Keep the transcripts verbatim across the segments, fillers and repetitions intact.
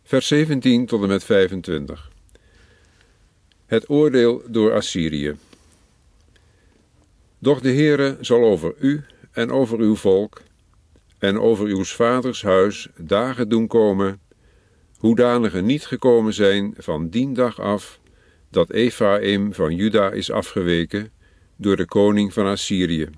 Vers zeventien tot en met vijfentwintig. Het oordeel door Assyrië. Doch de Heere zal over u en over uw volk en over uws vaders huis dagen doen komen, hoedanige niet gekomen zijn van dien dag af, dat Ephraim van Juda is afgeweken door de koning van Assyrië.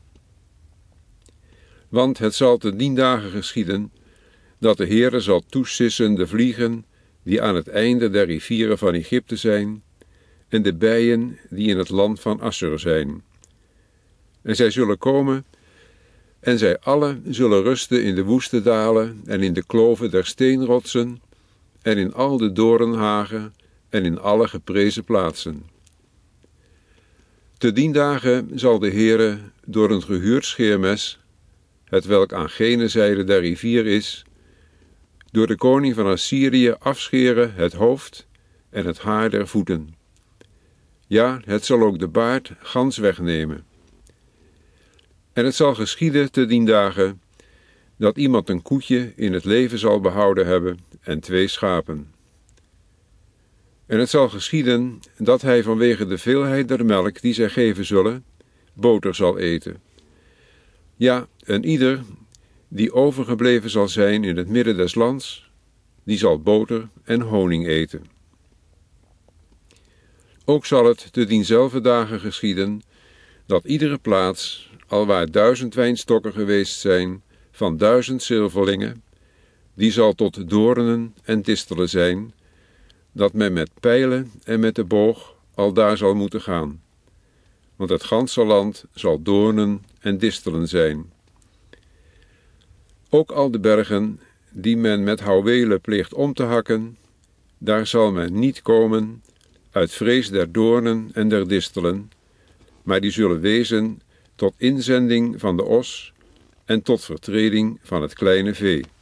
Want het zal te dien dagen geschieden, dat de Heere zal toesissen de vliegen die aan het einde der rivieren van Egypte zijn, en de bijen die in het land van Assur zijn. En zij zullen komen, en zij alle zullen rusten in de woeste dalen en in de kloven der steenrotsen, en in al de doornhagen en in alle geprezen plaatsen. Te dien dagen zal de Heere door een gehuurd scheermes, hetwelk aan gene zijde der rivier is, door de koning van Assyrië afscheren het hoofd en het haar der voeten. Ja, het zal ook de baard gans wegnemen. En het zal geschieden te dien dagen, dat iemand een koetje in het leven zal behouden hebben en twee schapen. En het zal geschieden dat hij vanwege de veelheid der melk die zij geven zullen, boter zal eten. Ja, en ieder die overgebleven zal zijn in het midden des lands, die zal boter en honing eten. Ook zal het te dienzelfde dagen geschieden, dat iedere plaats, alwaar duizend wijnstokken geweest zijn, van duizend zilverlingen, die zal tot doornen en distelen zijn, dat men met pijlen en met de boog al daar zal moeten gaan. Want het ganse land zal doornen en distelen zijn. Ook al de bergen, die men met houwelen pleegt om te hakken, daar zal men niet komen, uit vrees der doornen en der distelen, maar die zullen wezen tot inzending van de os en tot vertreding van het kleine vee.